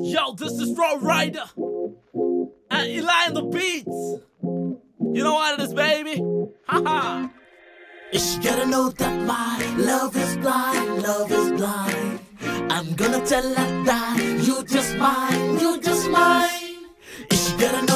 Yo, this is Raw Rider and Eli on the beats. You know what it is, baby? Haha. You gotta know that my love is blind, love is blind. I'm gonna tell her that you just mine, you just mine. You gotta know